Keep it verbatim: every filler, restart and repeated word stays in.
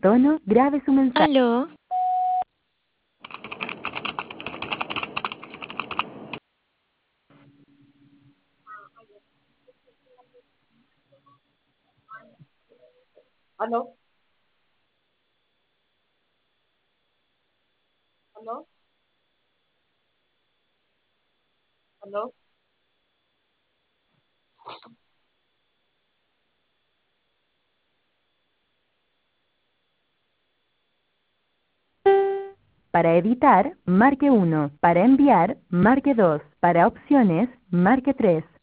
tono, grabe su mensaje. Aló. ¿Aló? ¿Aló? ¿Aló? Para editar, marque uno. Para enviar, marque dos. Para opciones, marque tres.